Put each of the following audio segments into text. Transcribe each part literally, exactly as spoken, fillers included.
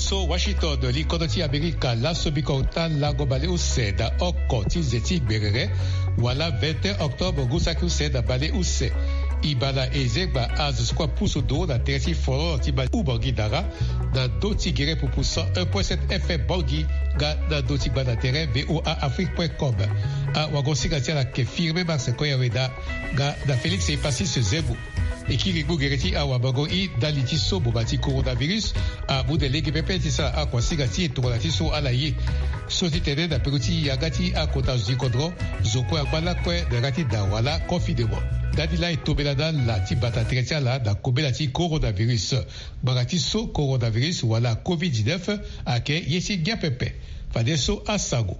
so Washington li konoti Amerika la sobikota la gobale use da okoti zeti berere wala vingt et un octobre gusaki use da bale use ibala ezegba azusukwa puso do da teresi foro tiba ubangi dara da doti gere pour poussa un virgule sept F M bangi ga da doti ba da terrain V O A Afrique point com a wagonsiga tia la ke firme Max Koyaweda ga da Félix et Passis Zebu Ekiribu gereti awa bago i daliti so bobati coronavirus a budele gepepe tisa a kwasiga ti etorati so alaye so ti tene da peruti yagati a kota zikodro zoko agbala kwe da gati da wala confidemo dadila etobelada la ti bata tretia la da kobela ti coronavirus bagati so coronavirus wala covid dix-neuf ake yesi gepepe fade so asago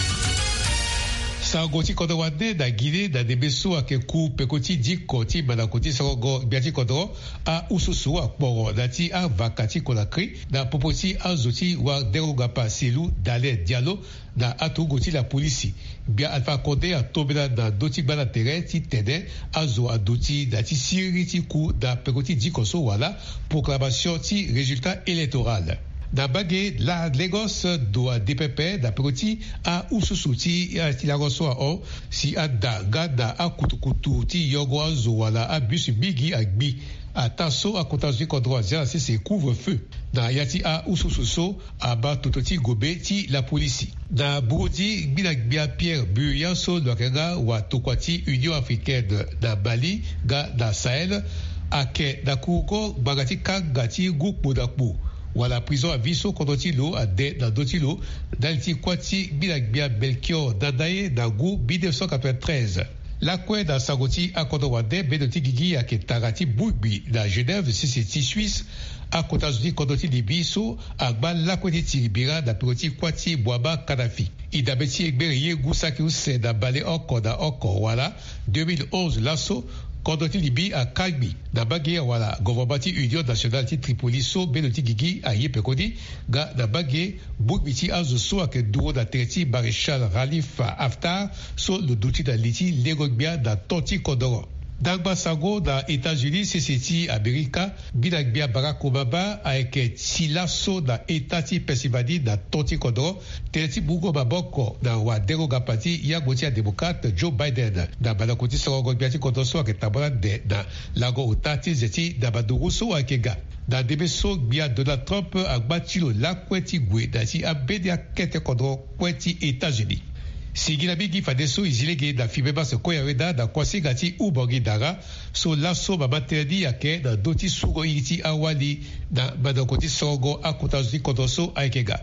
Sangoti kodro wande da Guinée da debeso ake ku pekoti diko ti manakoti sarogo biati kodro a ususu a poro dati a vakati konakri da popoti a zoti wa derogapa silu dale dialo da atugoti la polisi bia alfa konde a tobela da doti bana tere ti tene a zo a doti da ti siri ti ku da pekoti diko so wala proclamation ti résultat électoral. Da bagé la Lagos doa D P P da proti a ususuti a ti la roso a o si a da gada a kutukutu ti yogo a zo wala a bus bigi a gbi a taso a kontazi kodro a si se couvre-feu da yati a usususo a ba tototi gobe ti la polisi da boudi gbina gbia Pierre Buyanso Lokenga wa tokwati Union Africaine da Bali ga da Sahel a ke da kuko bagati kagati gukbo da pou wala prison à Viso Kondotilo à de dans Dotilo dalti kwati bilagbia Belchior Dadaye Dagu mille neuf cent quatre-vingt-treize la kwe da Sagoti a Kondowade Benoti Gigi a Ketarati Boubi da Genève Sisiti Suisse a Kotazuni Kondoti Libiso a Gbal la kwe Tiribira da Piroti Kwati Boaba Kadafi idabeti Egberiye Gusaki Use da Bale Oko da Oko wala deux mille onze lasso Kondoti Libi a Kalbi da bagye wala governmenti Union Nationale ti Tripoli so Benoti Gigi a Yepekodi ga da bagye Boukbiti azo so ake duro da tereti Maréchal Khalifa Haftar so le douti da liti Legogbia da Toti Kodoro. Dagba Sago da États-Unis C C T Amerika Bilagbia Barack Obama aeke Tilaso da Etati Pennsylvanie da Toti Kodoro tereti Bugo Baboko da wa derogapati Yagoti a démocrate Joe Biden da Balakoti Sago Biati Kodoso ake tabara de da Lago Utati Zeti da Baduruso ake ga da debeso bia Donald Trump agbatilo la kweti gwe da si abedi a kete Kodoro kweti États-Unis. Sigilabigi fadeso izilege da fibeba se koyaweda da kwasi gati ubangi dara so laso babaterdi yake da doti sugo iti awali da badakoti sogo akutazi kodoso aikega.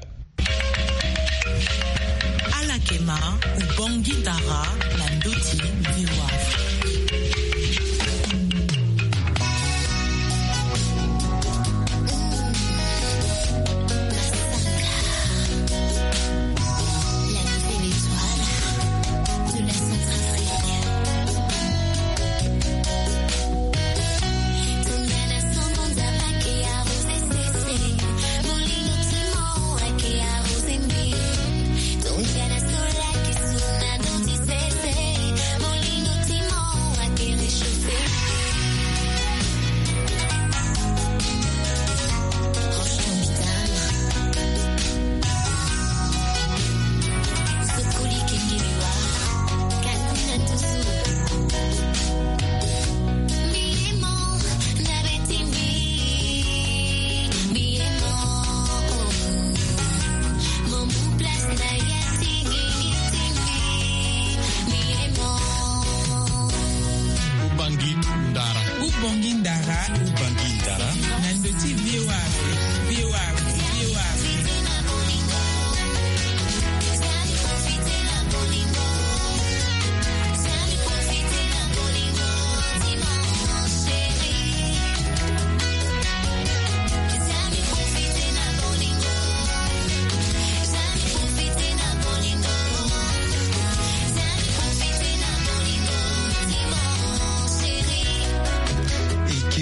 Alakema ubangi dara na doti viwa.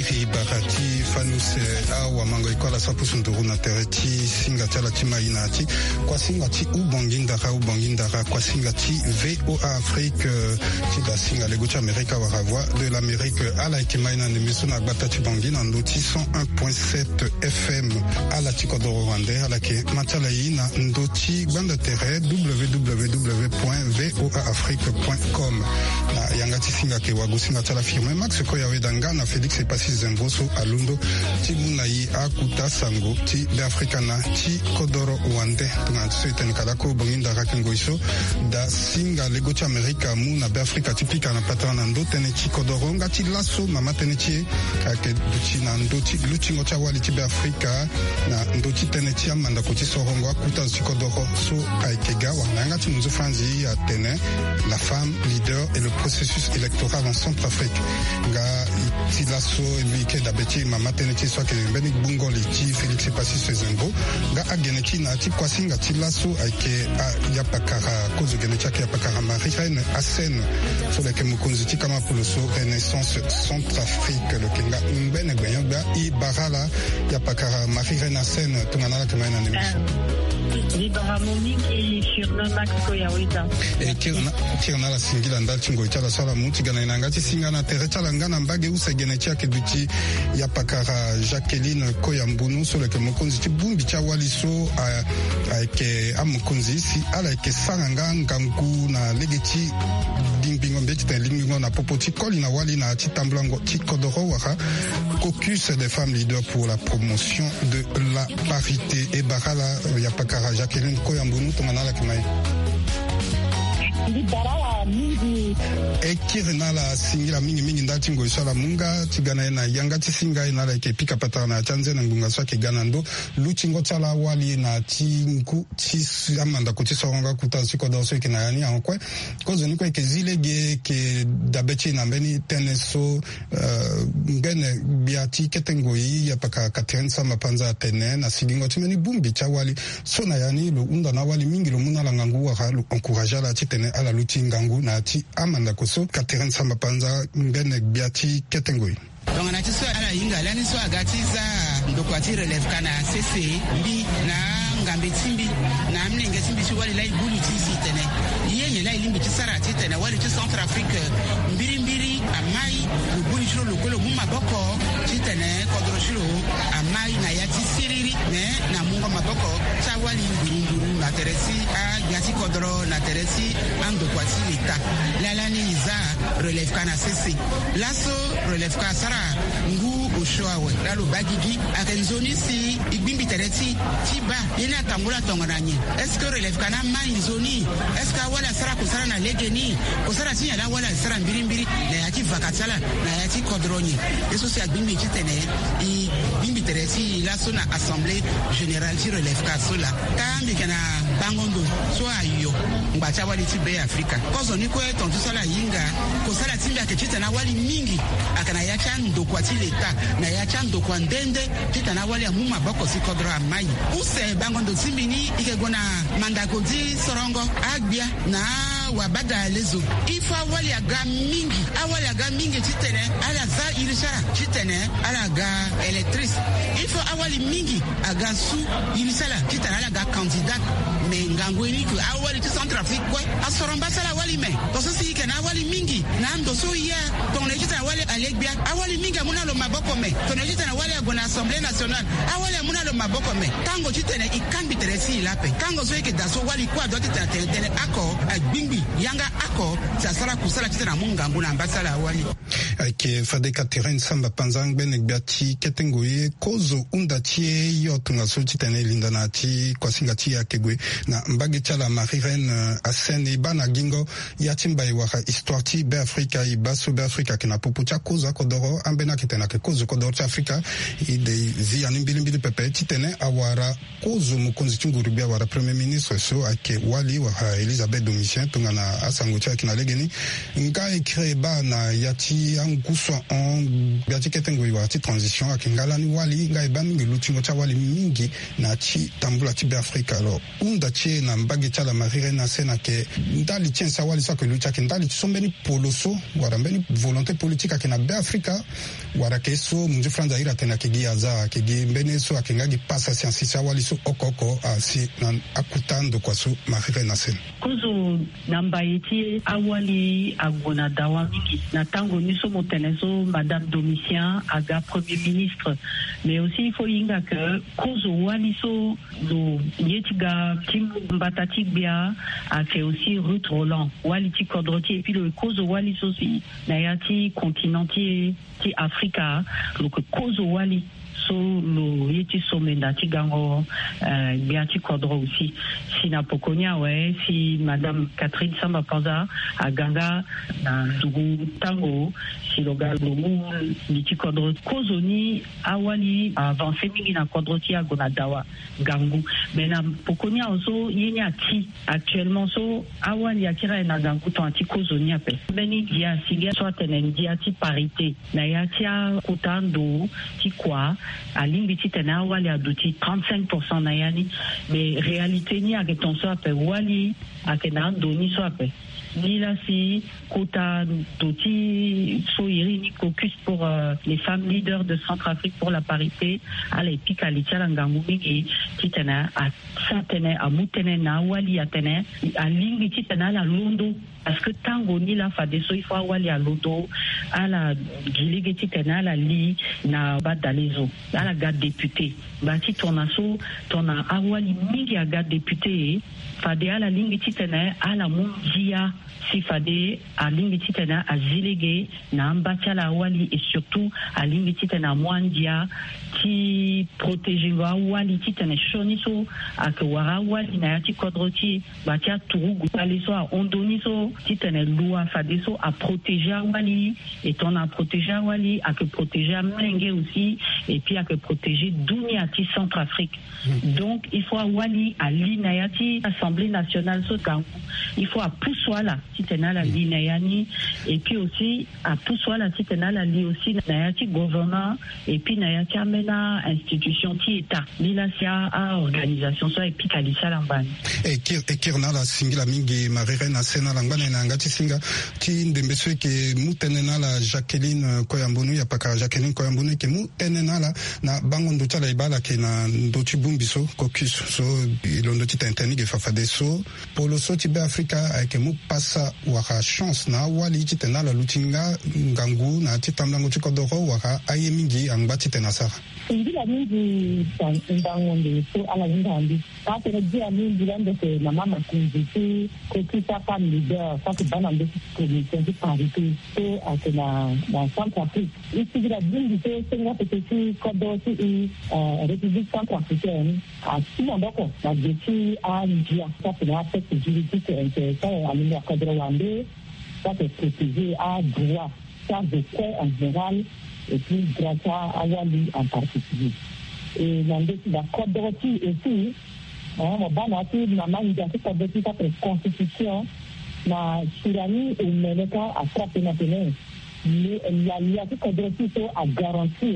e barati fanuse awa mango ikola sapusu nduru na tereti singa chala chima inachi kwa singa chi ubongindara ubongindara kwa singa chi V O A Afrique chi da singa legocha Amerika waravwa de l'Amérique ala ikimaina ne misuna gbata chi bongina ndoti cent un point sept F M ala chi kodoro wande ala ke machala ina ndoti gbanda tere w w w point v o a afrique point com na yangati singa ke wagusinga chala firme max ko yawe dangana Felix Epasi Zemboso alundo ti munai akuta sango ti be africana ti kodoro wande tuna tseten kadako bonginda rakingo iso da singa lego ti Amerika muna be Afrika tipika na patana ndo tene ti kodoro ngati lasso mama tene ti ake duchi na ndo ti luchingo cha wali ti be Afrika na ndo ti tene ti amanda ko ti sorongo akuta ti kodoro so aikega wana ngati munzu franzi ya tene la femme leader et le processus électoral en Centrafrique nga ti lasso lui ke da beti mama tene ti so ke beni bungo le ti Felix Epasi Zembo nga agene ti na ti kwasinga ti lasso aike ya pakara kozo gene cha ke pakara Marie-Reine Assène so le ke mukunzi ti kama poloso Renaissance Centrafrique le kenga mbene gbenyanga i barala ya pakara Marie-Reine Assène tungana la kemana ne Libara Momiki Shirna Maxiko Yawita. E kirna kirna la singila ndal chingo chala sala muti gana inangati singana tere chala ngana mbage usa gene chake duti ya pakara Jacqueline Koyambunu so leke mokonzi ti bumbi cha waliso a ke amokonzi si ala ke saranga ngangu na legeti dingbingo mbeti te lingbingo na popoti koli na wali na ti tamblango ti kodoro waka caucus des femmes leaders pour la promotion de la parité et barala ya pakara Jacqueline Koyambunu tongana kimai e kirina la singila mingi mingi ndati ngo isala munga tigana na yanga tisinga ina la ke pika patana chanze na ngunga swake gana ndo luchingo chala wali na tingu ti amanda ko ti soronga kuta siko do so kina yani ankwe kozo ni ko ke zilege ke dabechi na mbeni teneso ngene biati ketengo yi ya paka katrensa mapanza tene na sigingo timeni bumbi cha wali so na yani lo unda na wali mingi lo muna la ngangu wa halu encourager la titene ala luti ngangu na ti amanda koso kateren sama panza ngene biati ketengoi donc na ti so ala yinga lani so agatiza ndokwati relève kana cc mbi na ngambe timbi na mninge timbi ti wali lai bulu ti sitene yenye lai limbi ti sara ti tene wali ti Centrafrique mbiri mbiri amai bulu chiro lokolo muma boko ti tene kodro chiro amai na yati siriri ne na mungo maboko cha wali nguru na teresi a yati kodro na teresi ando kwati lita lalani iza relève kana cc lasso relève ka sara ngu oshoawe lalo bagigi akenzoni si igbimbi teresi tiba ina tambula tongananye est-ce que relève kana mai zoni est-ce que wala sara ko sara na legeni ko sara tinya la wala sara mbiri mbiri na yati vakatala na yati kodronyi eso si agbimbi titene i bimbi teresi lasso na assemblée générale ti relève ka sola kambi kana bangondo so ayo ngbacha wali ti be Afrika kozo ni ko eton sala yinga ko sala timba ke titana wali mingi akana ya chando kwa ti leta na ya chando kwa ndende titana wali amuma bako si kodra mai use bangondo timbini ike gona mandakodi sorongo agbia na wabada lezo ifa wali aga mingi awali aga mingi titene ala za irishara titene ala ga électrice ifa awali mingi aga su irishara titana ala ga candidat me ngangweni ku awali ti Centrafrique kwa asoromba sala wali me koso si kana awali mingi na ndo so ya ton ejita wali alegbia awali mingi amuna lo maboko me ton ejita wali agona Assemblée nationale awali amuna lo maboko me tango titene ikambi teresi lape tango so yake daso wali kwa doti tene ako agbingbi yanga ako sasara kusala titena munga nguna ambasala wali ake fadeka terrain samba panzang benek biati ketengoye kozo undatie yotunga so titene lindana ti kwasinga ti akegwe na mbage chala Marie-Reine Assène bana gingo yatimba iwaka histoire ti be Afrika i baso be Afrika kina popo cha koza kodoro ambena kitena ke kozo kodoro cha Afrika i de zi animbili mbili pepe titene awara kozo mukonzi chunguru bia wara premier ministre so ake wali wa Elisabeth Domitien tungana asango cha kina legeni nga ekre ba na yati anguso on biati ketengo iwa ti transition akingala ni wali nga ba mingi lutingo cha wali mingi na ti tambula ti be Afrika alors unda chi na mbage chala Marie-Reine Assène ke ndali tien sa wali sa ke lucha ke ndali sombeni poloso wara mbeni volonté politique ke na be Afrika warake so munju franza ira tena kigi aza kigi mbene so akengagi pasa siansi sa wali so okoko asi nan akutando kwa so Marie Nasen kozo namba iti awali agona dawa miki na tango niso motenezo Madame Domitien aga Premier ministre, mais aussi il faut inga que kozo wali so do yetiga tim batati bia ake aussi Ruth Roland wali ti kodroti et puis le kozo wali so si na yati continentier ti Afrika le kozo wali so lo yeti somenda ti gango euh, biati kodro aussi si na pokonya ouais si Madame Catherine Samba Panza a ganga na dugu tango si lo galo mu ni ti kodro kozoni awali avancé mingi na kodro ti agona dawa gangu mais na pokonya oso yenya ti actuellement so awali akira na gangu to anti kozoni ape beni dia sigia so tenen dia ti parité na ya ti kutando ti kwa alimbi ti tena wali aduti trente-cinq pour cent na yani mais réalité ni avec ton so ape wali akena doni so ape ni la si kota doti so iri ni caucus pour euh, les femmes leaders de Centrafrique pour la parité à l'épique à l'itiala ngangu mingi ti tena a satene a mutene na wali atene a limbi ti tena la londo parce que tango ni la fa de so il faut wali a londo à la gilege ti tena la li na badalezo à la garde député ba ti tona so tona awali mingi a garde député fade à la limbi ti tena à la mundia si fade a limbi ti tena a zilege na mbati la wali et surtout a limbi ti tena mwandia ti protéger wa wali ti tena shoniso a ke wara wali na ti kodroti ba ti turugu paliso a ondoniso ti tena loi fade so a protéger wali et on a protégé wali a que protéger Mlenge aussi et puis a que protéger dunia ti Centrafrique. Mmh. Donc il faut wali a linayati Assemblée nationale so gangu il faut a pousswala ti tena la linayani et puis aussi a pousswala ti tena la li aussi nayati gouvernement et puis nayati amena institution ti état lilasia a organisation so et puis kalisa lambani et kir et kirna la singila mingi Marie Nasen la ngana na ngati singa ti ndembeso ke mutenena la Jacqueline Koyambonu ya paka Jacqueline Koyambonu ke mutenena la na bango ndota la ibala ke na ndoti bumbiso caucus so ilondo ti tenteni ke fafade so polo so ti be Afrika ke mu passa waka chance na wali ti tena la lutinga ngangu na ti tamlango ti kodoro waka aye mingi angba ti tena sara India mingi ndangonde so ala ngandi ka tena dia mingi lande ke na mama kunzi ti ko ti sa femme leader sa ke bana de commission de parité so atena na Centrafrique ici la mingi te senga te ti kodo ti euh République centrafricaine a si ndoko na de ti a India sa tena fait juridique et ça a mis à cadre wande ça c'est protéger à droit ça de quoi en général et puis grâce à Wali en particulier. Et dans le cas de Kodroti aussi, on a dit que la manigation de Kodroti est une constitution, la Surani et Meneka a frappé maintenant. Mais la loi de Kodroti a garanti,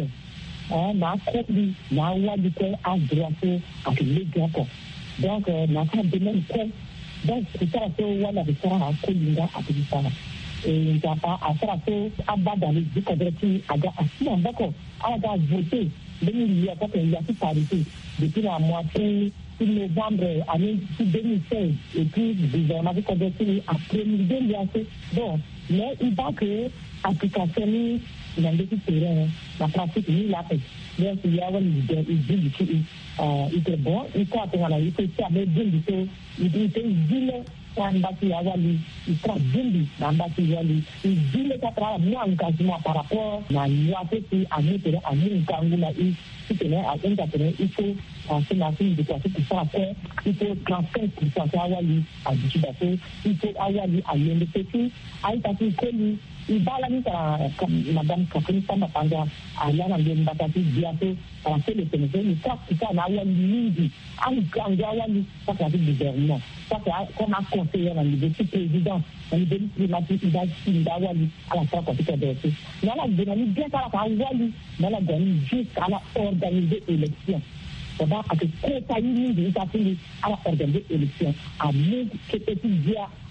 la Kodri, la Wali a droit à les grands. Donc, la Kodri de même quoi. Donc, c'est ça que Wali a fait à Kolinga à Kolinga. Et il a pas à faire à dans les Kodroti à assis en d'accord à la voter il y a pas qu'il y a toute parité depuis la moitié de novembre année deux mille seize et puis le gouvernement de Kodroti a promulgué l'I donc mais il va que application dans les terrains la pratique il l'a fait donc il y a un leader il dit que il était bon il faut attendre la il faut savoir bien du tout il était vilain Nambati Awali, il sera Zimbi, Nambati Awali, il dit le quatre mois engagement par rapport à l'I qui a mis à Mingangula, il tenait à Ingatene, il faut penser la fille de passer pour ça faire, il faut trente-cinq pour cent Awali à Djibato, il faut Awali à Yende Petit, à Itati Koli, il va la mise à Madame Catherine Samba Panza, à Yana Mbakati, bientôt, à faire le Sénégal, il faut que ça n'a Awali Mindi, à Awali, ça c'est avec le gouvernement. Ça c'est comme un conseiller à niveau du président, à niveau climatique, il a dit Awali à la fin quand il est fait. Mais la dynamique bien à la Awali, mais la dynamique juste à la organiser élection. C'est-à-dire que quand il y a une à la organiser élection, à nous, que petit dia,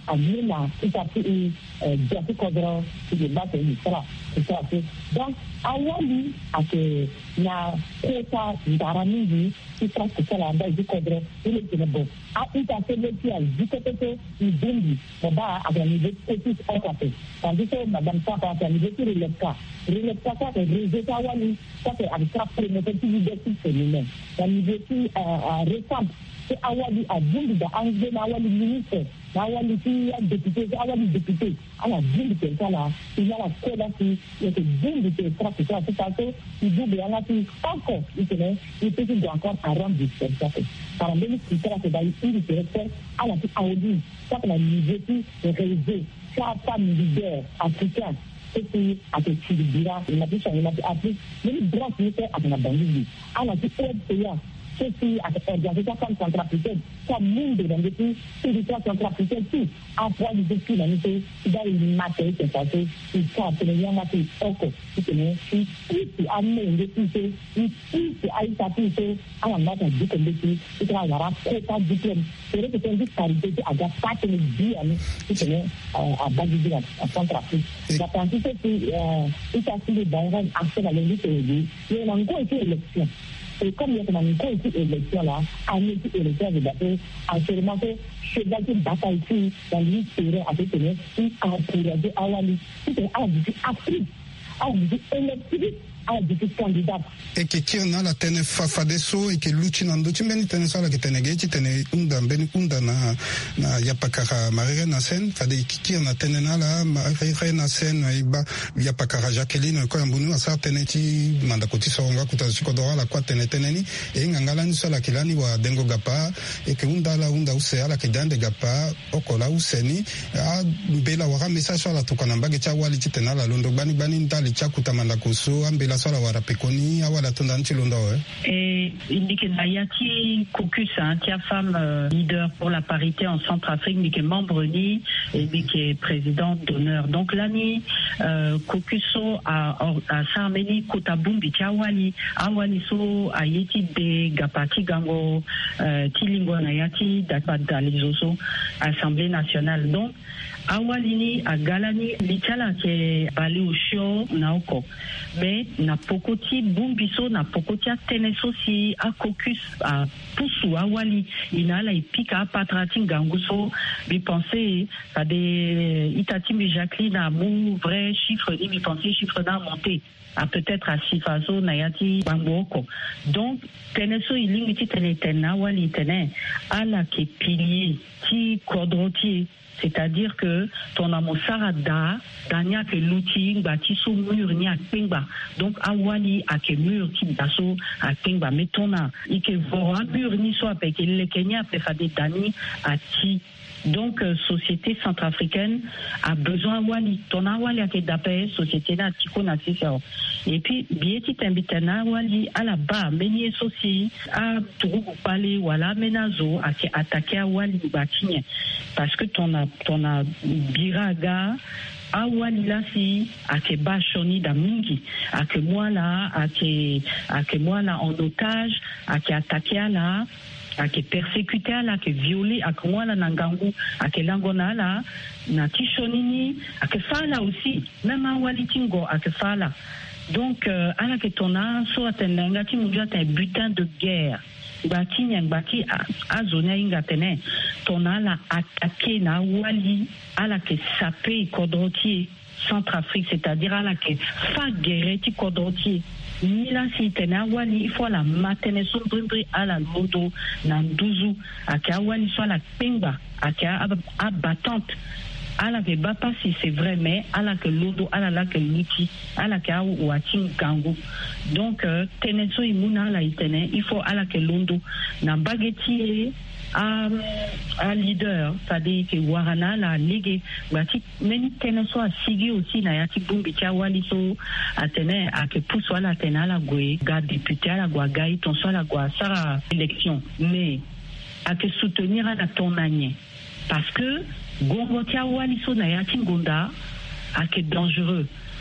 Amina, tout à fait, Diapi Kodro, qui débat et ça, c'est ça. Donc, Awali, à que na Kota, Daramindi, qui passe que ça là-bas, du Kodro, il est de bon. A tout à fait, le pied, du côté, il bondit, là-bas, à la niveau petit en café. Tandis que Madame Papa, à la niveau qui relève ça, relève ça, ça, c'est réseau Awali, ça, c'est avec ça, pour le petit leadership féminin. La niveau qui ressemble. C'est Awali à Bindi, à Angé, Awali ministre, Awali qui est député, Awali député. Alors, Bindi, c'est ça là. Il y a la coda qui est Bindi, c'est ça, c'est ça, c'est ça, il dit, il y en a qui, encore, il tenait, il peut qu'il doit encore à rendre du fait. Par exemple, c'est ça, c'est d'ailleurs, il est fait à la petite Audi, ça, c'est la niveau qui est réalisée, ça, femme leader africaine. Et puis, à ce qui dira, il m'a dit, il m'a dit, après, mais le grand ministère a la bandit. Alors, c'est payant. Ceci a organisation comme centrafricaine, comme monde dans le pays, territoire centrafricain, tout, en point de vue humanité, dans une matière qui est passée, il faut appeler un matin, ok, il tenait, il faut amener une député, il faut aller taper, à la matière du comité, il faut avoir un quota de diplôme. C'est vrai que c'est une disparité à la partie de vie, il tenait à Bagdad, en Centrafrique. La quantité qui est assurée dans un accès à l'élite, il y a encore une élection. Et comme il y a une élection là, une élection de bataille, actuellement, c'est une bataille qui, dans l'île terrain, a été tenue, qui a encouragé Awali, qui est un du Afrique, un du électrique, un du candidat. Et que Kirna la tene fafadeso et que Luchinando, tu meni tene sala que tene geti, tene unda, beni unda na, na yapakara marire na sen, fade Kirna tene na la, marire na sen, iba, yapakara Jacqueline, ko yambunu, asa tene ti, mandakoti soronga, kutaziko la kwa tene tene ni, e ngangala ni sala kilani wa dengo gapa, et que unda la unda usea la kidande gapa, okola useni, a mbela waka message sur la tukanamba, gecha wali titena la londo, bani bani ntali chakuta mandakoso, ambela sola wara pekoni, awala tondanti londo, et il dit que Nayati Caucus, hein, qui est femme euh, leader pour la parité en Centrafrique, mais qui est membre ni et qui est présidente d'honneur. Donc l'année euh, Caucuso à à Sarmeni Kotabumbi Tiawali, Awali so Ayeti de Gapati Gango, euh, Tilingo Nayati Dakbada Lizoso, Assemblée nationale. Donc Awalini à Galani, l'Itala qui est allé au show Naoko. Mais na pokoti Bumbiso, na pokoti a Teneso si a Caucus à Poussou Awali. Il a la ipika à Patratin Ganguso, lui penser à des Itatim Jacqueline à mon vrai chiffre, lui penser chiffre d'un monté. À peut-être à Sifaso, Nayati, Bangoko. Donc, Teneso, il limite Tenetena, Wali Tene, à la qui pilier, qui cordrotier. C'est-à-dire que ton amour sarada, dania que l'outil, bâti sous mur, ni à pingba. Donc, awali, à que mur, qui basso, à pingba. Mais ton a, il que voit mur, ni soit, parce que le Kenya, peut faire des dani, à ti. Donc, euh, société centrafricaine a besoin de Wali. Ton Wali a été d'appel, société là, Tiko n'a pas. Et puis, bien petit invité na Wali à la bas, mais aussi à Tourou Palais ou à la Menazo, à attaquer à Wali Batigne. Parce que ton a, ton a Biraga, à Wali là, si, à que Bachoni d'Amingi, à que moi là, à que, à que moi là en otage, à que attaquer à là, à que persécuter à que violer à que moi là nangangu à que langona là na tishonini à que ça là aussi même à walitingo à que ça là donc euh, à la que ton a soit tenanga ti munja un butin de guerre bati nyang bati a zone inga tene ton a la attaqué na wali à la que sapé kodrotier Centrafrique, c'est-à-dire à la que fa guerre ti kodrotier Mila si tena wali il faut la matene son brimbri à la lodo nanduzu à ka wali soit la pingba à ka abattante à la que bapa si c'est vrai mais à la que lodo à la la que luti à la ka watin gangu donc teneso imuna la itene il faut à la que londo na bageti à un leader, c'est-à-dire que Warana la ligue, bati meni teneso a sigi aussi na yati bumbi tia waliso atene a que pour soit la tena la gwe ga député à la gwa gai ton soit la gwa sara élection mais à que soutenir à la tonanie parce que gongo tia waliso na yati gonda a que dangereux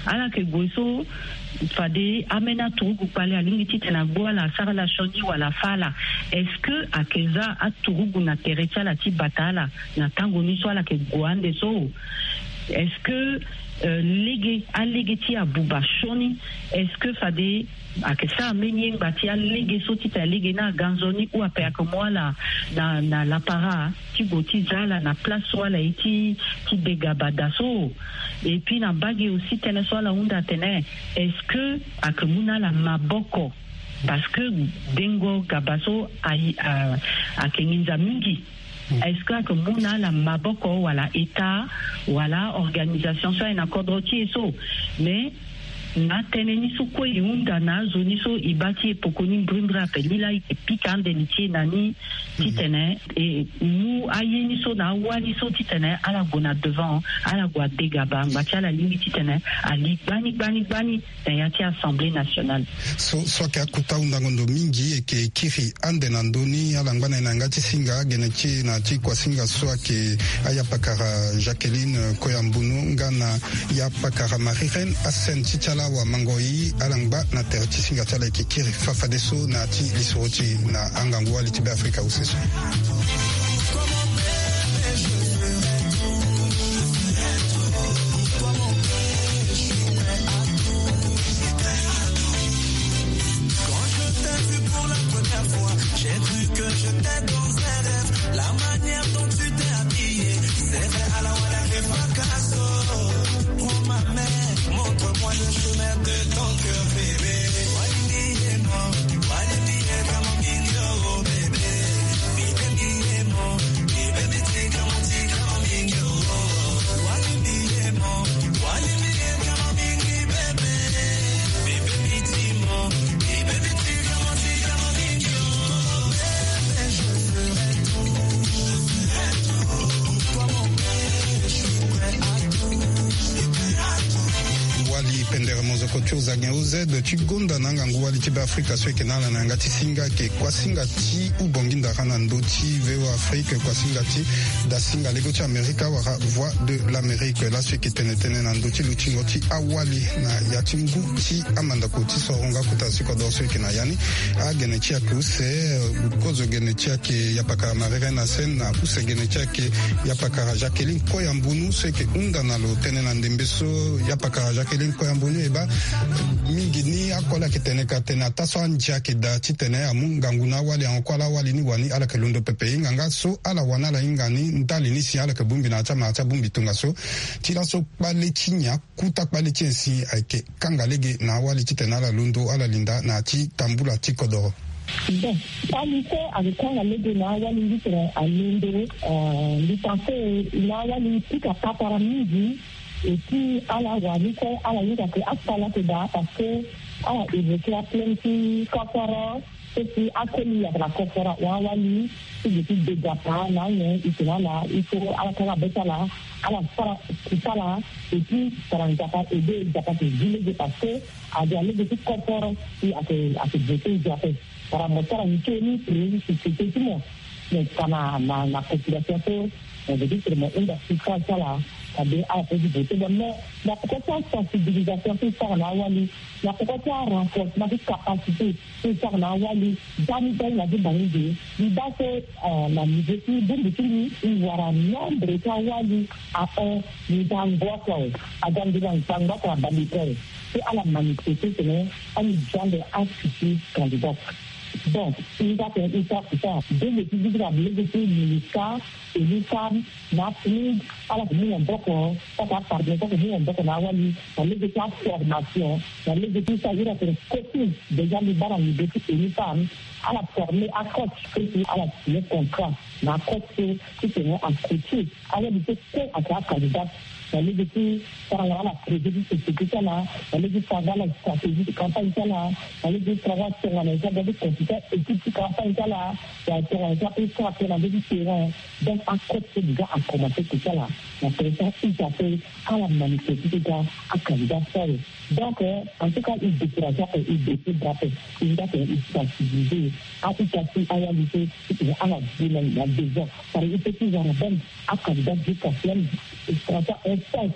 ala ke goiso fade amena turugu pale alingiti tena boala sara la shoni wala fala est-ce que akeza aturugu na terecha la tibatala na tango ni swala ke goande so est-ce que euh, lege alegeti abuba shoni est-ce que fade akesa menye bati alege so tita lege na ganzoni ou ape akomola na na la para ti boti zala na place wala iti ti begabada so et puis na bagi aussi tena swala unda tena est-ce que akamuna la maboko parce que dengo gabaso ai a keninza mingi. Est-ce que muna la maboko wala état wala organisation ça en accord routier so mais na teneni so ko yunda na zoni so ibati pokoni brimbra pelila ite pikande litie nani titene et nous ayeni so na wali so titene ala bona devant ala gwa degaba batia la limite titene ali bani bani bani ya ti assemblée nationale so so ka kuta undangondo mingi e ke kiri ande nandoni ala ngwana na ngati singa genechi na ti kwa singa so ke aya pakara Jacqueline Koyambunu ngana ya pakara Marie-Reine Asen Chichala wa mangoi alangba na terti singa tala ke kiri fafadeso na ti lisoroti na angangwa litibe Afrika useso. de Chigonda nanga nguwa litibe Afrika so kenala nanga tisinga ke kwasinga ti ubonginda kana ndoti veo Afrique kwasinga ti da singa lego ti Amerika wara voix de l'Amérique la so ketene tene na ndoti luchingo ti awali na yatimbu ti amanda ko ti soronga kuta siko do so kenayani a gene ti akuse kozo gene ti ke yapaka Marie-Reine Asen na use gene ti ke yapaka Jacqueline Koyambunu so ke unda na lo tene na ndembeso yapaka Jacqueline Koyambunu eba mingi ni akola kitene katena taso anja kida titene amunga nguna wali ankwala wali ni wani ala kelundo pepe nganga so ala wana la ingani ntali ni si ala kebumbi na chama acha bumbi tunga so tila so pale chinya kuta pale chensi aike kangalege na wali titena ala lundo ala linda na ti tambula tikodoro. Bon, qualité avec la légende na wali litre à lundo euh l'itafé la wali tika papara midi et puis à la wali ko ala yika ke asala te da parce que ah évoqué à plein de corpora et puis accueilli la corpora wali c'est des dégâts là là il faut là il faut à la kala beta là à la fara ça là et puis ça va pas aider ça pas aider parce que à aller de corpora et à que à que beta il a fait para mostrar ni que ni c'est c'est tout moi mais kana na na population on veut dire que le monde africain ça là tabe a fait du vote mais la peut-être sensibilisation pour ça na wali la peut-être renforcement de capacité pour ça na wali dans dans la demande il va que la musique de petit il y aura nombre de wali à un ni dans boîte à dans dans dans boîte à baliter c'est à la manifester c'est un genre d'activité candidat. Donc, il va faire une sorte de ça. Dès le début de la légalité militaire, et les femmes, la fille, à la famille, un beaucoup, ça va parler, ça va venir un beaucoup, la légalité à formation, la légalité, ça veut dire que côté déjà les barres en liberté et les femmes, à la former, à coach, à la signer contrat, la coach, qui se met en côté, à la légalité, à la candidate. La légalité, ça va la présidence de sécurité là, la légalité, ça va la stratégie de campagne là, la légalité, ça va sur la maison de consulter et toute cette campagne là, il y a un peu de ça, la légalité, donc à côté des gars à commencer tout ça là, la présidence, il a fait à la manifestation, à candidat seul. Donc, en tout cas, il décourage, il décourage, il va faire une sensibiliser, à efficacer, à réaliser, à la vie, la besoin, par exemple, il y a un bon, à candidat du café, il sera un stage,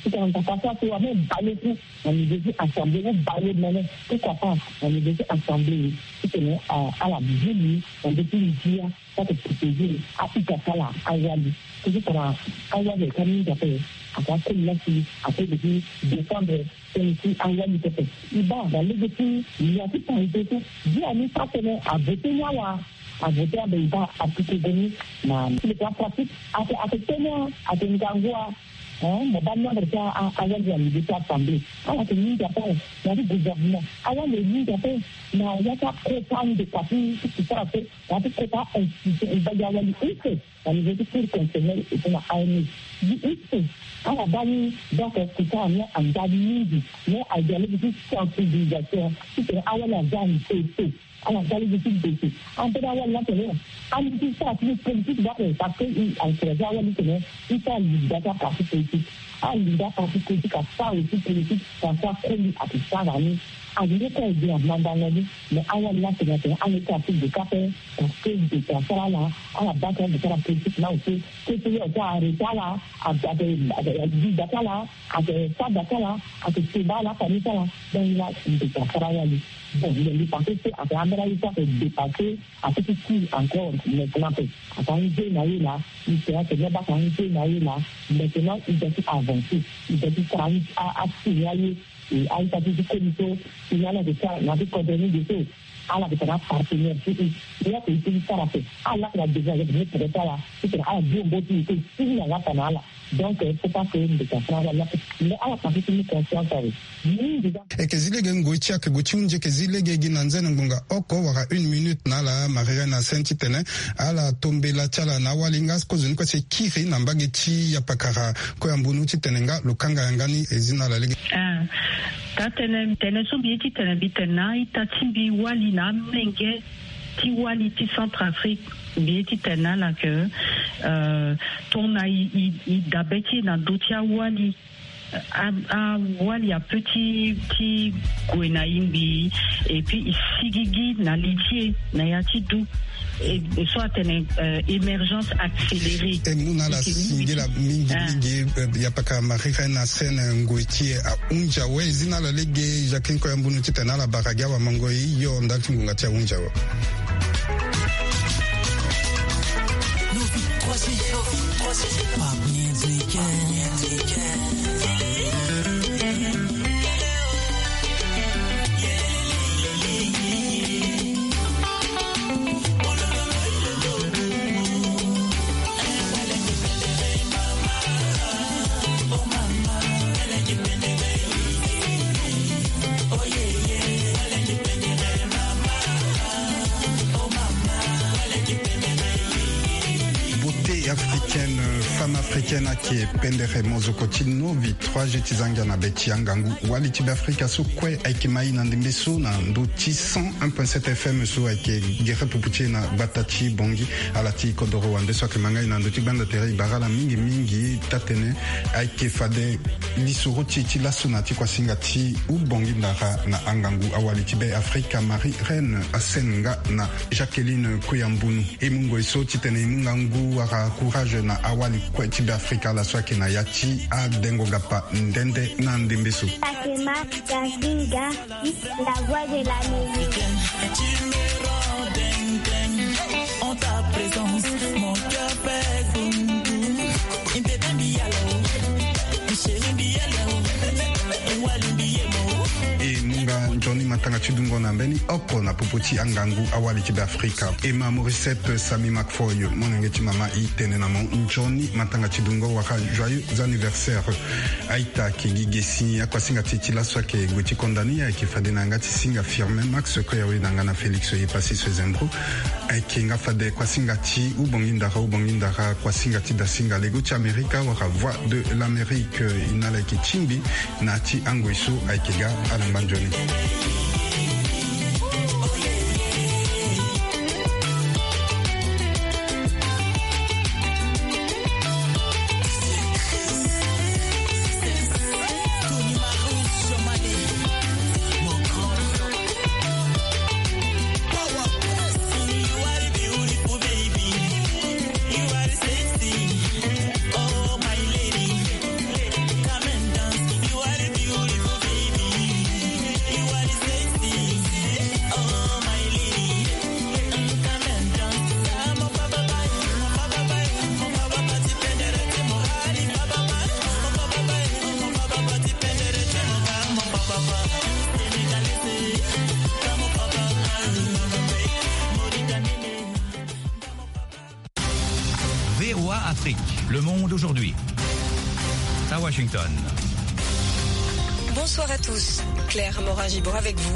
c'est un passage où on a balayé tout, on est déjà assemblé, on balayé maintenant, pourquoi pas, on est déjà assemblé, c'est à la ville, on depuis le dire, ça te protéger, à Ikakala, à Wali, c'est pour à Wali, comme il appelle, à quoi c'est là qui a fait depuis défendre celui-ci à Wali, peut-être. Il va, dans le depuis, il y a tout un peu, dit à nous, ça tenait à voter Yawa. À voter à Béba, à tout ce donné, le plan pratique, à ce tenir, à ce Ngangua, mon bagnole de à avoir des amis de sa assemblée. Alors que nous, d'après, il y a des gouvernements. Alors, les lignes d'après, il y a pas préparé de papiers, tout ça, il y a tout préparé, il va y avoir des effets. La niveau pour concerner et pour la A M E. Du effet. À la base, donc, c'est ça, on a un gamin, mais à dialogue de sensibilisation, c'est à la gamme, c'est alors, dans les études d'études, on peut avoir l'intérêt. En plus, ça, c'est politique d'affaires, parce qu'il a un l'intérêt, il faut l'idée d'un parti politique. À l'idée d'un parti politique, à ça aussi politique, ça soit connu à tout ça, dans les à l'état de la mandalade, mais à la l'intérêt, à l'état de café, parce que de ça là, à la bataille de la politique là aussi, que tu as arrêté là, à des data là, à des tas data là, à des débats là, à des là, donc là, de ça là, bon, il est passé, à la Amérique, c'est dépassé, à ce qui encore, maintenant, à t'arriver là, il sera que n'est pas t'arriver là, maintenant, il doit avancer, il doit travailler à signaler, et à y passer du comité, signaler de ça, il a des coordonnées de choses, à la différence partenaire, il y a des choses à faire, à la la déjà, il y a des choses à faire, c'est à la bien beauté, c'est il y a la panala. Donc, il ne faut pas que nous déclenchions, mais à la partie de conscience avec. Et que zile gen goitia que goitunje que zile gen nanzene ngunga oko waka une minute na la marira na senti tene ala tombe la chala na walinga skozo niko se kiri na mbageti ya pakara ko ya mbunu ti tenenga lokanga yangani ezina la lege. Ah, ta tene tene so bieti tene bitena ita timbi wali na menge ti wali ti Centrafrique. Bieti tena la que euh tona i i dabeti na dotia wali à, à Wali a petit petit Gwenaimbi et puis Sigigi na Litier na Yatidou et soit une euh, émergence accélérée. Et nous na la singela mingi mingi ya paka marika na scène ngoitie a unja we zina la lege Jacqueline Koyambunu titana la baraga wa mangoi yo ndati ngunga tia unja wa. Africaine, femme africaine qui est pendere mozokotino vitro jetizanga na beti yangangu wali tibe Afrika so kwe aikimai na ndimbeso na ndoti cent un virgule sept F M so aike gere pupuche na batati bongi alati kodoro wande so ke mangai na ndoti banda tere barala mingi mingi tatene aike fade lisoro titi la sonati kwa singati u bongi ndara na angangu awali tibe Afrika Marie Reine Asenga na Jacqueline Koyambunu emungo iso titene mungangu waka courage na awali kwa tibe Afrika la swaki na yati a dengo gapa ndende na ndimbisu Akema Gazinga la voix de la musique. Tu me rends ding ding en ta présence mon cœur fait boum boum in baby be yellow chérie be yellow and wali be yellow e munga Johnny matanga tudungo na mbeni oko na popoti angangu awali tibe Afrika Emma Morissette Sami McFoy monengeti mama itene na mon Johnny matanga tudungo waka joyeux anniversaire aita kigigesi akwa singa titila swake gweti kondani ya kifade na ngati singa firme Max Koyawe na Félix ye passé ce zembro aiki nga fade kwa singa ti ubongindara ubongindara kwa singa ti da singa lego ti Amerika waka voix de l'Amérique inala ki chimbi na ti angoiso aikiga alamba Johnny. Coming down. Afrique, Le Monde aujourd'hui. À Washington. Bonsoir à tous. Claire Morin-Gibault avec vous.